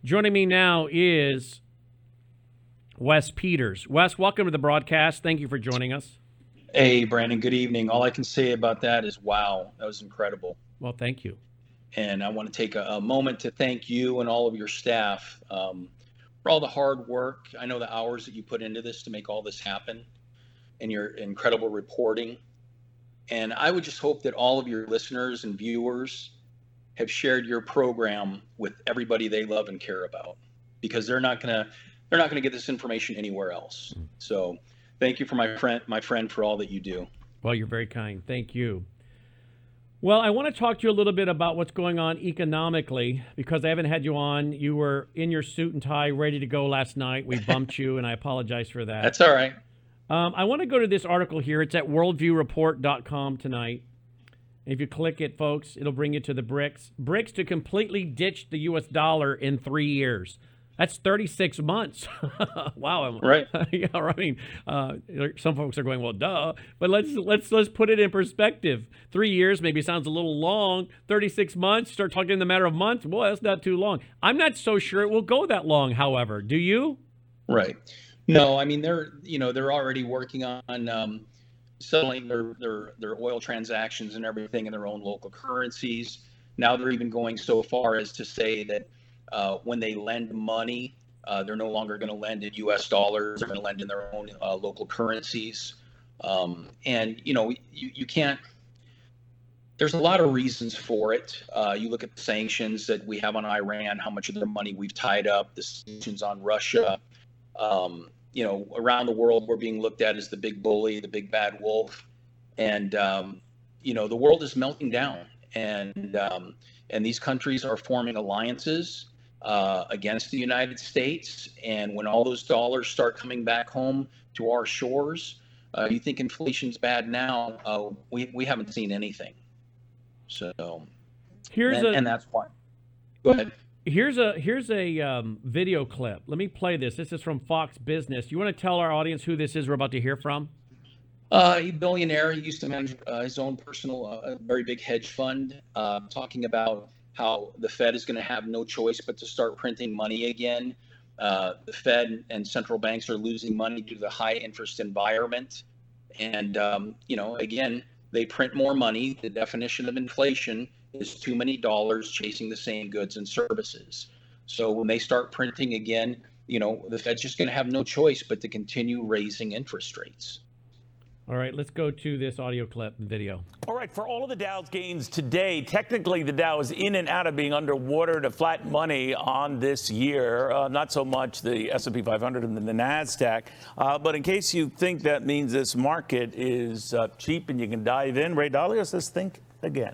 Joining me now is Wes Peters. Wes, welcome to the broadcast. Thank you for joining us. Hey, Brandon, good evening. All I can say about that is, wow, that was incredible. Well, thank you. And I want to take a moment to thank you and all of your staff for all the hard work. I know the hours that you put into this to make all this happen and your incredible reporting. And I would just hope that all of your listeners and viewers have shared your program with everybody they love and care about, because they're not gonna get this information anywhere else. So thank you for my friend for all that you do. Well, you're very kind. Thank you. Well, I want to talk to you a little bit about what's going on economically, because I haven't had you on. You were in your suit and tie, ready to go last night. We bumped you, and I apologize for that. That's all right. I want to go to this article here. It's at worldviewreport.com tonight. If you click it, folks, it'll bring you to the BRICS. BRICS to completely ditch the U.S. dollar in 3 years. That's 36 months. Wow. Right. Yeah, I mean, some folks are going, well, duh. But let's put it in perspective. 3 years maybe sounds a little long. 36 months, start talking in the matter of months. Boy, that's not too long. I'm not so sure it will go that long, however. Do you? Right. No, I mean, they're already working on settling their oil transactions and everything in their own local currencies. Now they're even going so far as to say that when they lend money, they're no longer going to lend in U.S. dollars. They're going to lend in their own local currencies. And, you can't – there's a lot of reasons for it. You look at the sanctions that we have on Iran, how much of their money we've tied up, the sanctions on Russia. Around the world, we're being looked at as the big bully, the big bad wolf. And, the world is melting down. And these countries are forming alliances against the United States. And when all those dollars start coming back home to our shores, you think inflation's bad now. We haven't seen anything. So and that's why. Go ahead. Here's a video clip. Let me play this. This is from Fox Business. You want to tell our audience who this is we're about to hear from? A billionaire. He used to manage his own personal, very big hedge fund, talking about how the Fed is going to have no choice but to start printing money again. The Fed and central banks are losing money due to the high interest environment. And, again, they print more money. The definition of inflation is too many dollars chasing the same goods and services. So when they start printing again, the Fed's just going to have no choice but to continue raising interest rates. All right, let's go to this audio clip and video. All right, for all of the Dow's gains today, technically the Dow is in and out of being underwater to flat money on this year. Not so much the S&P 500 and the NASDAQ. But in case you think that means this market is cheap and you can dive in, Ray Dalio says think again.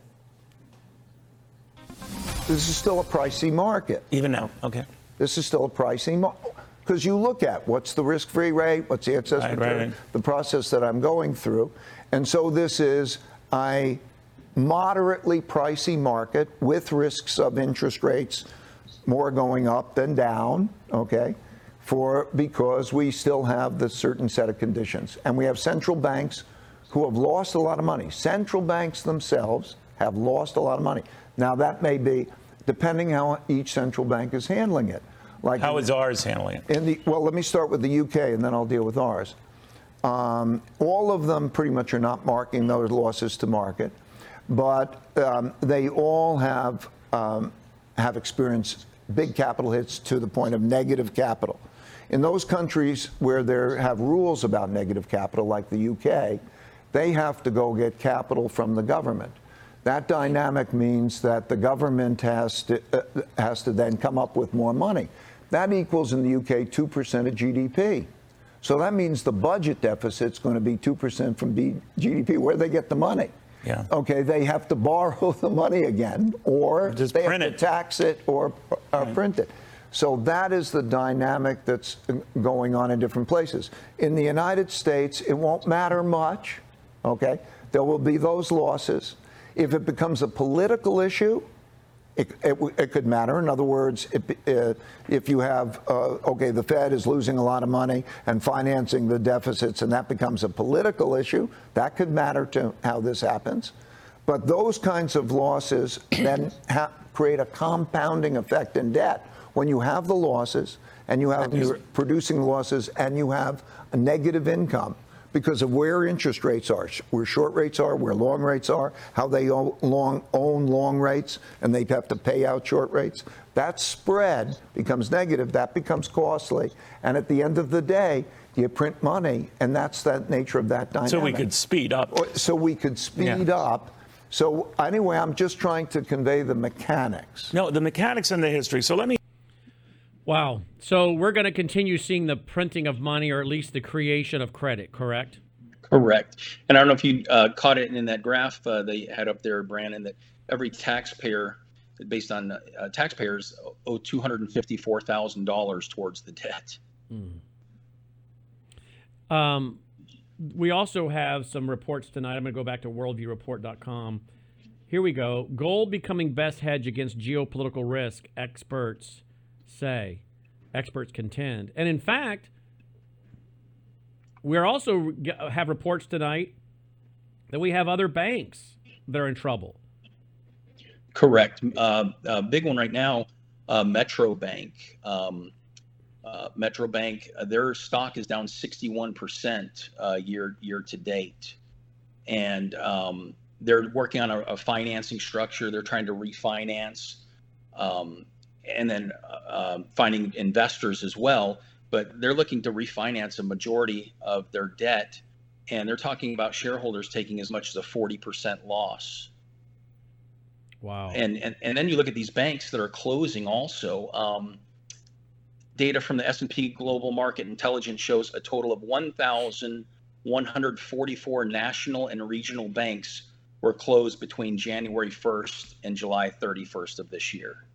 This is still a pricey market. Even now, okay. This is still a pricey market. Because you look at what's the risk-free rate, what's the excess return, the process that I'm going through. And so this is a moderately pricey market with risks of interest rates more going up than down, okay, because we still have the certain set of conditions. And we have central banks who have lost a lot of money. Central banks themselves have lost a lot of money. Now, that may be depending how each central bank is handling it. Like how is ours handling it? Well, let me start with the UK, and then I'll deal with ours. All of them pretty much are not marking those losses to market, but they all have experienced big capital hits to the point of negative capital. In those countries where they have rules about negative capital, like the UK, they have to go get capital from the government. That dynamic means that the government has to then come up with more money. That equals in the UK 2% of GDP. So that means the budget deficit's going to be 2% from GDP. Where they get the money? Yeah. Okay, they have to borrow the money again, or just they print have to it. tax it or print it. So that is the dynamic that's going on in different places. In the United States, it won't matter much. Okay, there will be those losses. If it becomes a political issue, it could matter. In other words, if you have, the Fed is losing a lot of money and financing the deficits, and that becomes a political issue, that could matter to how this happens. But those kinds of losses then create a compounding effect in debt when you have the losses and you're producing losses and you have a negative income because of where interest rates are, where short rates are, where long rates are, how they own long rates, and they have to pay out short rates. That spread becomes negative. That becomes costly. And at the end of the day, you print money, and that's the nature of that dynamic. So we could speed up. Up. So anyway, I'm just trying to convey the mechanics. No, the mechanics and the history. So let me. Wow. So we're going to continue seeing the printing of money, or at least the creation of credit, correct? Correct. And I don't know if you caught it in that graph they had up there, Brandon, that every taxpayer, based on taxpayers, owe $254,000 towards the debt. We also have some reports tonight. I'm going to go back to worldviewreport.com. Here we go. Gold becoming best hedge against geopolitical risk, experts say. Experts contend. And in fact, we also have reports tonight that we have other banks that are in trouble. Correct. Big one right now, Metro Bank. Metro Bank, their stock is down 61% year to date. And they're working on a financing structure. They're trying to refinance. And then finding investors as well, but they're looking to refinance a majority of their debt, and they're talking about shareholders taking as much as a 40% loss. Wow. And then you look at these banks that are closing also. Data from the S&P Global Market Intelligence shows a total of 1,144 national and regional banks were closed between January 1st and July 31st of this year.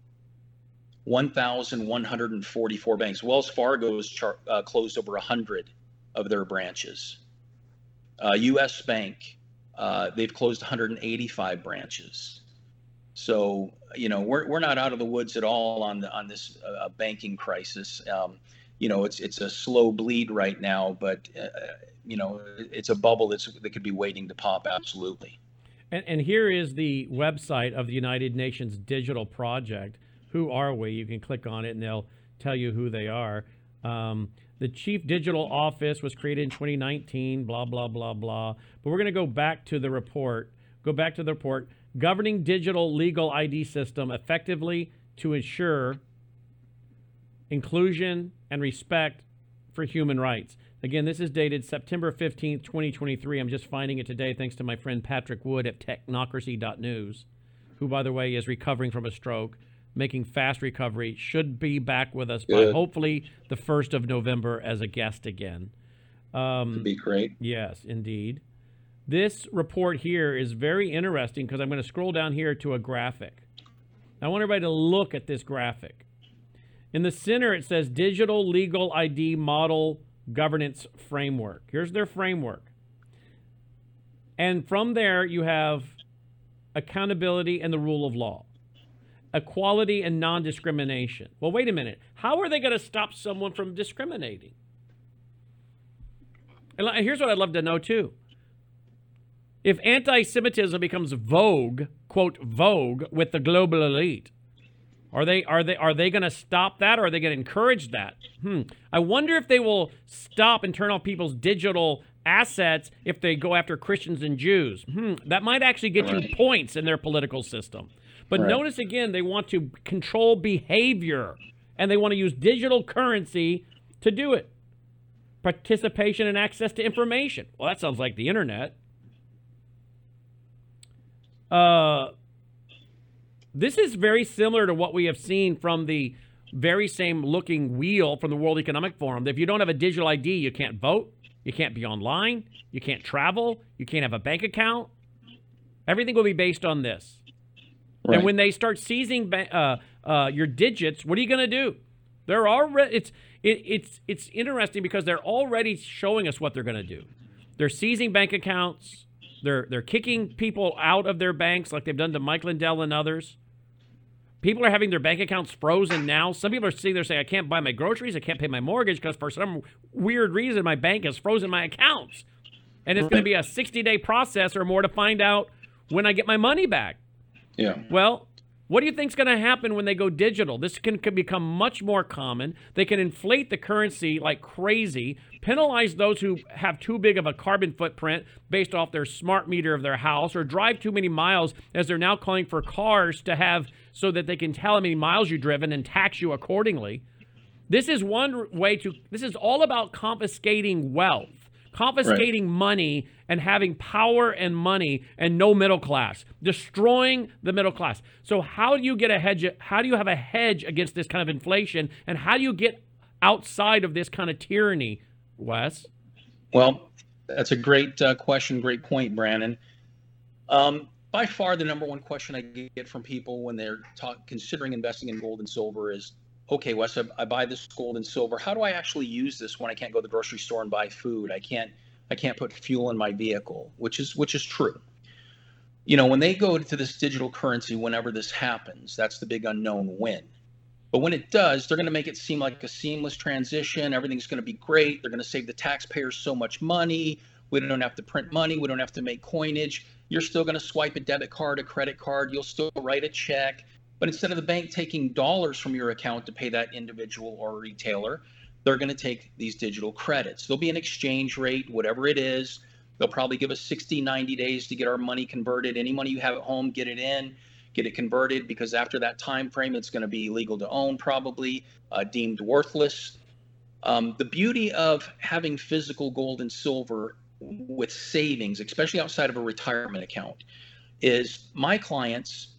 1,144 banks. Wells Fargo's closed over 100 of their branches. U.S. Bank, they've closed 185 branches. So, we're not out of the woods at all on this banking crisis. It's a slow bleed right now, but it's a bubble that could be waiting to pop. Absolutely. And here is the website of the United Nations Digital Project. Who are we? You can click on it and they'll tell you who they are. The Chief Digital Office was created in 2019, blah, blah, blah, blah. But we're going to go back to the report. Governing digital legal ID system effectively to ensure inclusion and respect for human rights. Again, this is dated September 15th, 2023. I'm just finding it today thanks to my friend Patrick Wood at technocracy.news, who, by the way, is recovering from a stroke, making fast recovery, should be back with us by hopefully the 1st of November as a guest again. Would be great. Yes, indeed. This report here is very interesting because I'm going to scroll down here to a graphic. I want everybody to look at this graphic. In the center, it says Digital Legal ID Model Governance Framework. Here's their framework. And from there, you have accountability and the rule of law. Equality and non-discrimination. Well, wait a minute. How are they going to stop someone from discriminating? And here's what I'd love to know, too. If anti-Semitism becomes vogue, quote, vogue, with the global elite, are they going to stop that, or are they going to encourage that? I wonder if they will stop and turn off people's digital assets if they go after Christians and Jews. That might actually get you points in their political system. But notice again, they want to control behavior, and they want to use digital currency to do it. Participation and access to information. Well, that sounds like the internet. This is very similar to what we have seen from the very same looking wheel from the World Economic Forum. If you don't have a digital ID, you can't vote, you can't be online, you can't travel, you can't have a bank account. Everything will be based on this. Right. And when they start seizing your digits, what are you going to do? They're already it's interesting because they're already showing us what they're going to do. They're seizing bank accounts. They're kicking people out of their banks like they've done to Mike Lindell and others. People are having their bank accounts frozen now. Some people are sitting there saying, I can't buy my groceries, I can't pay my mortgage because for some weird reason my bank has frozen my accounts. And it's going to be a 60-day process or more to find out when I get my money back. Yeah. Well, What do you think's going to happen when they go digital? This can become much more common. They can inflate the currency like crazy, penalize those who have too big of a carbon footprint based off their smart meter of their house, or drive too many miles, as they're now calling for cars to have so that they can tell how many miles you've driven and tax you accordingly. This is one way to, this is all about confiscating wealth, confiscating money and having power and money and no middle class, destroying the middle class. So how do you get a hedge? How do you have a hedge against this kind of inflation? And how do you get outside of this kind of tyranny, Wes? Well, that's a great question. Great point, Brandon. By far, the number one question I get from people when they're considering investing in gold and silver is, okay, Wes, I buy this gold and silver. How do I actually use this when I can't go to the grocery store and buy food? I can't put fuel in my vehicle, which is true. You know, when they go to this digital currency, whenever this happens, that's the big unknown when. But when it does, they're going to make it seem like a seamless transition. Everything's going to be great. They're going to save the taxpayers so much money. We don't have to print money. We don't have to make coinage. You're still going to swipe a debit card, a credit card. You'll still write a check. But instead of the bank taking dollars from your account to pay that individual or retailer, they're going to take these digital credits. There'll be an exchange rate, whatever it is. They'll probably give us 60, 90 days to get our money converted. Any money you have at home, get it in, get it converted, because after that time frame, it's going to be illegal to own, probably deemed worthless. The beauty of having physical gold and silver with savings, especially outside of a retirement account, is my clients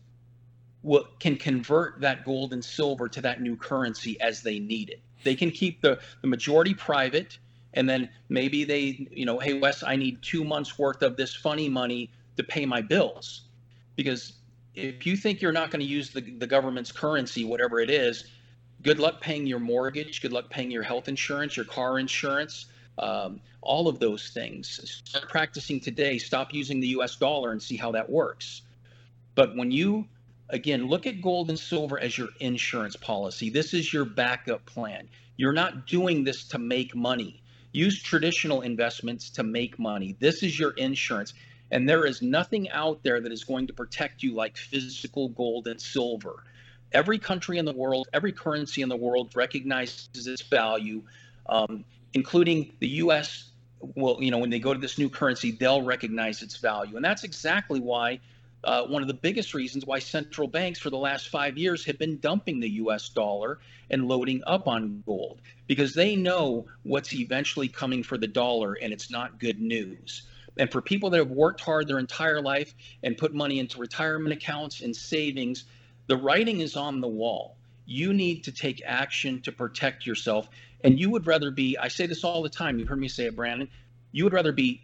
can convert that gold and silver to that new currency as they need it. They can keep the majority private, and then maybe they, hey, Wes, I need 2 months worth of this funny money to pay my bills. Because if you think you're not going to use the government's currency, whatever it is, good luck paying your mortgage, good luck paying your health insurance, your car insurance, all of those things. Start practicing today. Stop using the US dollar and see how that works. But when you again, look at gold and silver as your insurance policy. This is your backup plan. You're not doing this to make money. Use traditional investments to make money. This is your insurance. And there is nothing out there that is going to protect you like physical gold and silver. Every country in the world, every currency in the world recognizes its value, including the US. Well, when they go to this new currency, they'll recognize its value. And that's exactly why one of the biggest reasons why central banks for the last 5 years have been dumping the US dollar and loading up on gold, because they know what's eventually coming for the dollar, and it's not good news. And for people that have worked hard their entire life and put money into retirement accounts and savings, the writing is on the wall. You need to take action to protect yourself. And you would rather be, I say this all the time, you've heard me say it, Brandon, you would rather be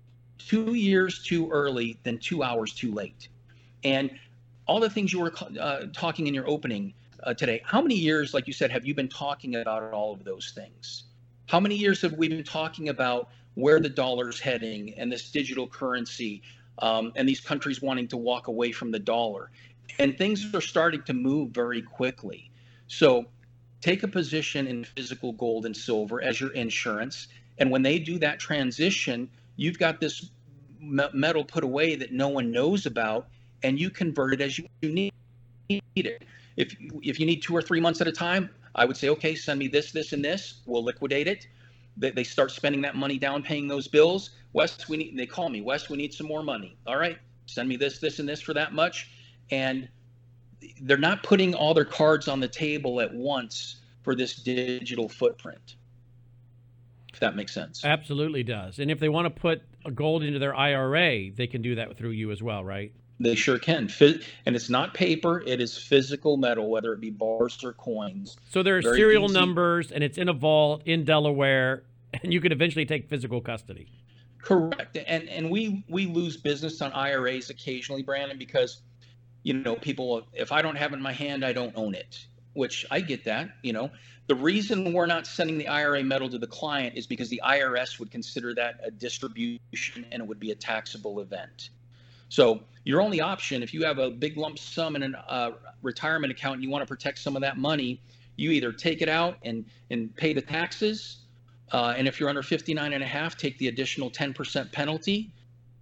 2 years too early than 2 hours too late. And all the things you were talking in your opening today, how many years, like you said, have you been talking about all of those things? How many years have we been talking about where the dollar's heading and this digital currency and these countries wanting to walk away from the dollar? And things are starting to move very quickly. So take a position in physical gold and silver as your insurance. And when they do that transition, you've got this metal put away that no one knows about, and you convert it as you need it. If you need 2 or 3 months at a time, I would say, okay, send me this, this, and this. We'll liquidate it. They start spending that money down, paying those bills. Wes, they call me. Wes, we need some more money. All right, send me this, this, and this for that much. And they're not putting all their cards on the table at once for this digital footprint, if that makes sense. Absolutely does. And if they want to put gold into their IRA, they can do that through you as well, right? They sure can. And it's not paper, it is physical metal, whether it be bars or coins. So there are serial numbers, and it's in a vault in Delaware, and you could eventually take physical custody. Correct. And we lose business on IRAs occasionally, Brandon, because people, if I don't have it in my hand, I don't own it, which I get that. The reason we're not sending the IRA metal to the client is because the IRS would consider that a distribution, and it would be a taxable event. So your only option, if you have a big lump sum in a retirement account and you want to protect some of that money, you either take it out and pay the taxes. And if you're under 59 and a half, take the additional 10% penalty.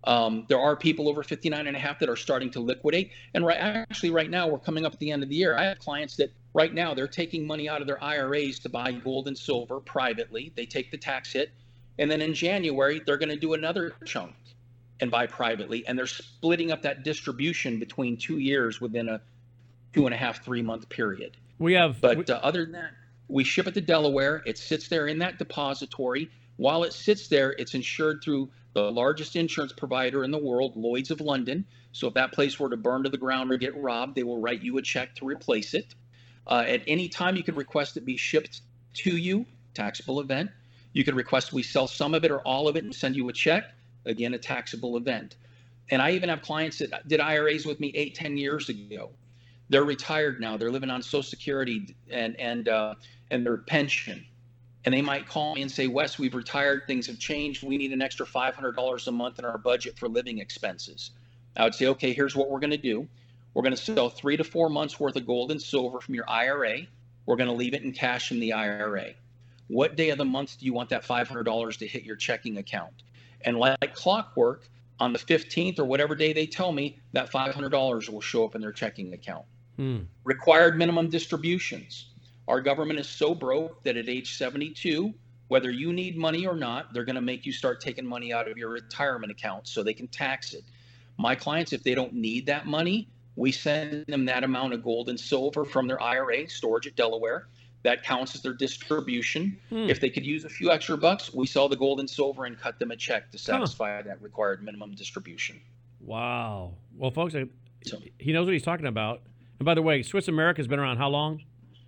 There are people over 59 and a half that are starting to liquidate. And right now, we're coming up at the end of the year. I have clients that right now they're taking money out of their IRAs to buy gold and silver privately. They take the tax hit. And then in January, they're going to do another chunk and buy privately. And they're splitting up that distribution between 2 years within a 2.5, 3 month period. Other than that, we ship it to Delaware. It sits there in that depository. While it sits there, it's insured through the largest insurance provider in the world, Lloyd's of London. So if that place were to burn to the ground or get robbed, they will write you a check to replace it. At any time, you could request it be shipped to you, taxable event. You could request we sell some of it or all of it and send you a check, again, a taxable event. And I even have clients that did IRAs with me 8-10 years ago. They're retired now. They're living on Social Security and their pension. And they might call me and say, Wes, we've retired. Things have changed. We need an extra $500 a month in our budget for living expenses. I would say, okay, here's what we're going to do. We're going to sell 3 to 4 months worth of gold and silver from your IRA. We're going to leave it in cash in the IRA. What day of the month do you want that $500 to hit your checking account? And like clockwork, on the 15th or whatever day they tell me, that $500 will show up in their checking account. Required minimum distributions. Our government is so broke that at age 72, whether you need money or not, they're going to make you start taking money out of your retirement account so they can tax it. My clients, if they don't need that money, we send them that amount of gold and silver from their IRA storage at Delaware. That counts as their distribution. If they could use a few extra bucks, we sell the gold and silver and cut them a check to satisfy that required minimum distribution. Wow. Well, folks, he knows what he's talking about. And by the way, Swiss America's been around how long?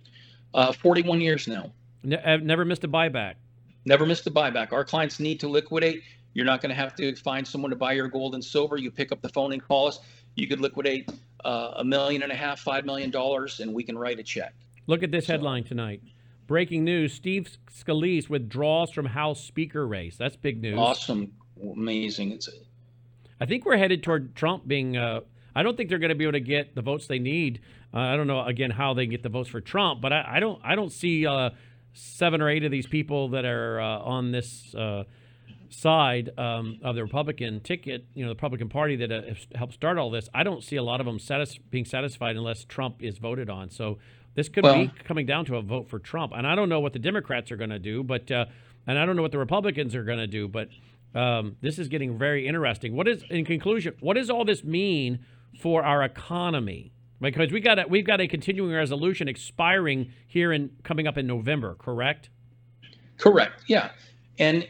41 years now. I've never missed a buyback. Never missed a buyback. Our clients need to liquidate. You're not going to have to find someone to buy your gold and silver. You pick up the phone and call us. You could liquidate $1.5 million, $5 million, and we can write a check. Look at this headline tonight. Breaking news, Steve Scalise withdraws from House Speaker race. That's big news. Awesome. Amazing. I think we're headed toward Trump being I don't think they're going to be able to get the votes they need. I don't know, again, how they get the votes for Trump, but I don't see 7 or 8 of these people that are on this side of the Republican ticket, the Republican Party that helped start all this. I don't see a lot of them being satisfied unless Trump is voted on. So this could be coming down to a vote for Trump. And I don't know what the Democrats are going to do, but and I don't know what the Republicans are going to do, but this is getting very interesting. In conclusion, what does all this mean for our economy? Because we've got a continuing resolution expiring here and coming up in November, correct? Correct, yeah. And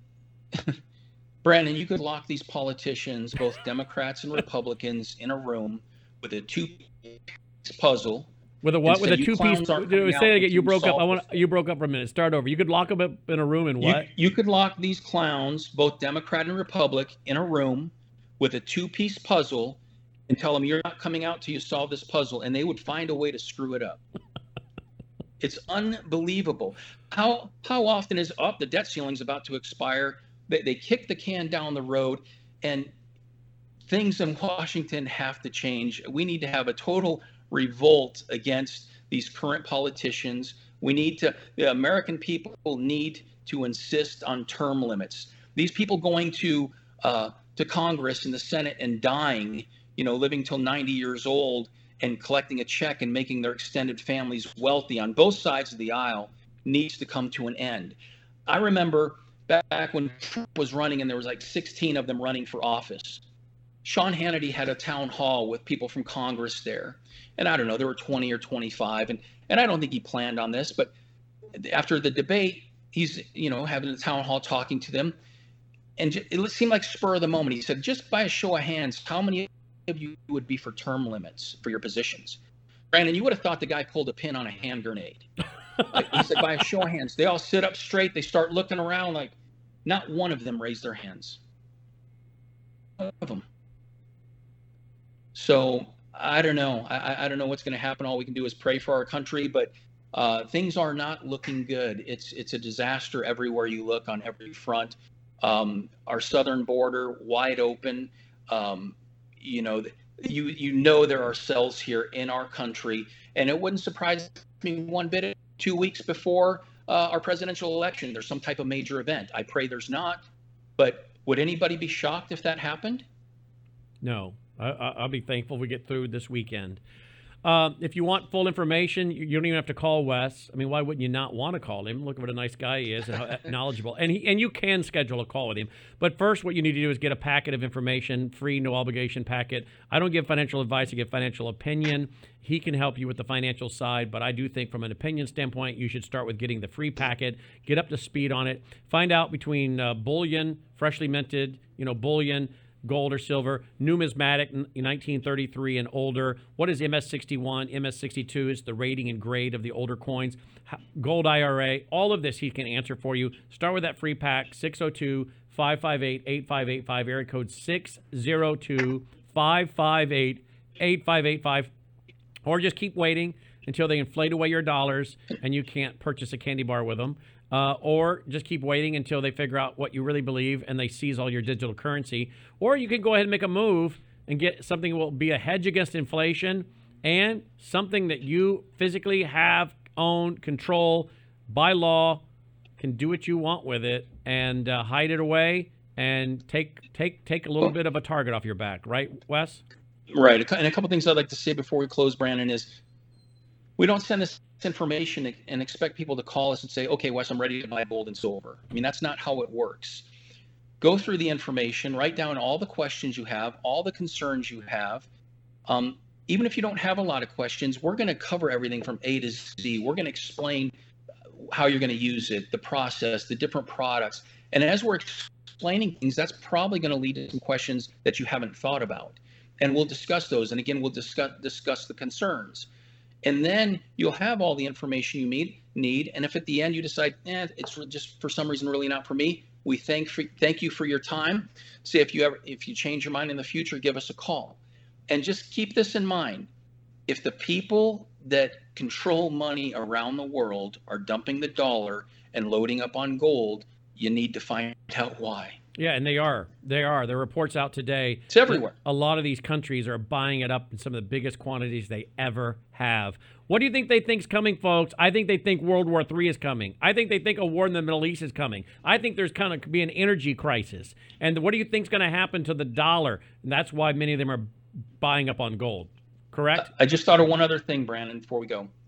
Brandon, you could lock these politicians, both Democrats and Republicans, in a room with a 2-piece puzzle. With a what? With a 2-piece? Say it again. You broke up. You broke up for a minute. Start over. You could lock them up in a room and what? You could lock these clowns, both Democrat and Republic, in a room with a 2-piece puzzle and tell them you're not coming out till you solve this puzzle, and they would find a way to screw it up. It's unbelievable. How often is the debt ceiling's about to expire? They kick the can down the road, and things in Washington have to change. We need to have a total revolt against these current politicians. The American people need to insist on term limits. These people going to Congress and the Senate and dying, living till 90 years old and collecting a check and making their extended families wealthy on both sides of the aisle needs to come to an end. I remember back when Trump was running and there was like 16 of them running for office. Sean Hannity had a town hall with people from Congress there. And I don't know, there were 20 or 25. And I don't think he planned on this, but after the debate, he's, having a town hall talking to them. And it seemed like spur of the moment. He said, just by a show of hands, how many of you would be for term limits for your positions? Brandon, you would have thought the guy pulled a pin on a hand grenade. He said, by a show of hands. They all sit up straight. They start looking around like not one of them raised their hands. None of them. So I don't know. I don't know what's going to happen. All we can do is pray for our country, but things are not looking good. It's a disaster everywhere you look, on every front. Our southern border wide open. There are cells here in our country, and it wouldn't surprise me one bit. 2 weeks before our presidential election, there's some type of major event. I pray there's not, but Would anybody be shocked if that happened? No, I'll be thankful we get through this weekend. If you want full information, you don't even have to call Wes. I mean, why wouldn't you not want to call him? Look at what a nice guy he is and how knowledgeable. And you can schedule a call with him. But first, what you need to do is get a packet of information, free, no obligation packet. I don't give financial advice. I give financial opinion. He can help you with the financial side, but I do think from an opinion standpoint, you should start with getting the free packet, get up to speed on it, find out between bullion, freshly minted, bullion, gold or silver, numismatic 1933 and older. What is MS61? MS62 is the rating and grade of the older coins. Gold IRA, all of this he can answer for you. Start with that free pack, 602-558-8585, area code 602-558-8585. Or just keep waiting until they inflate away your dollars and you can't purchase a candy bar with them. Or just keep waiting until they figure out what you really believe and they seize all your digital currency. Or you can go ahead and make a move and get something that will be a hedge against inflation and something that you physically have, own, control, by law, can do what you want with it and hide it away and take a little bit of a target off your back. Right, Wes? Right. And a couple things I'd like to say before we close, Brandon, is we don't send this information and expect people to call us and say, okay, Wes, I'm ready to buy gold and silver. I mean, that's not how it works. Go through the information, write down all the questions you have, all the concerns you have. Even if you don't have a lot of questions, we're going to cover everything from A to Z. We're going to explain how you're going to use it, the process, the different products. And as we're explaining things, that's probably going to lead to some questions that you haven't thought about. And we'll discuss those. And again, we'll discuss the concerns. And then you'll have all the information you need. And if at the end you decide, it's just for some reason really not for me, we thank you for your time. Say if you change your mind in the future, give us a call. And just keep this in mind. If the people that control money around the world are dumping the dollar and loading up on gold, you need to find out why. Yeah, and they are. There are reports out today. It's everywhere. A lot of these countries are buying it up in some of the biggest quantities they ever have. What do you think they think's coming, folks? I think they think World War III is coming. I think they think a war in the Middle East is coming. I think there's kind of be an energy crisis. And what do you think's going to happen to the dollar? And that's why many of them are buying up on gold. Correct? I just thought of one other thing, Brandon, before we go.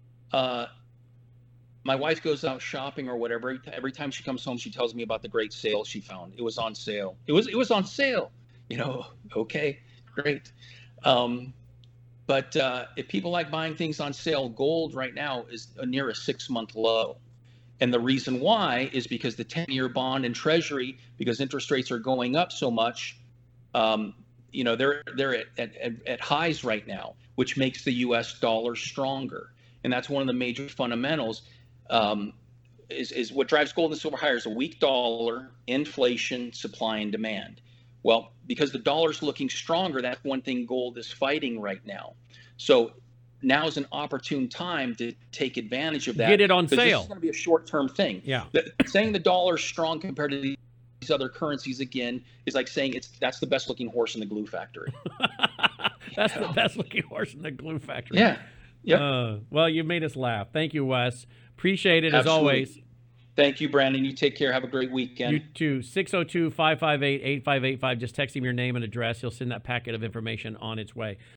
My wife goes out shopping or whatever. Every time she comes home, she tells me about the great sale she found. It was on sale. It was on sale. Okay, great. But if people like buying things on sale, gold right now is near a 6-month low. And the reason why is because the 10-year bond and treasury, because interest rates are going up so much, they're at highs right now, which makes the U.S. dollar stronger. And that's one of the major fundamentals. Is what drives gold and silver higher is a weak dollar, inflation, supply and demand. Well, because the dollar's looking stronger, that's one thing gold is fighting right now. So now is an opportune time to take advantage of that. Get it on sale. This is going to be a short-term thing. Yeah. Saying the dollar's strong compared to these other currencies again is like saying that's the best-looking horse in the glue factory. That's the best-looking horse in the glue factory. Yeah. Yep. Well, you made us laugh. Thank you, Wes. Appreciate it Absolutely. as always. Thank you, Brandon. You take care. Have a great weekend. You too. 602-558-8585. Just text him your name and address. He'll send that packet of information on its way.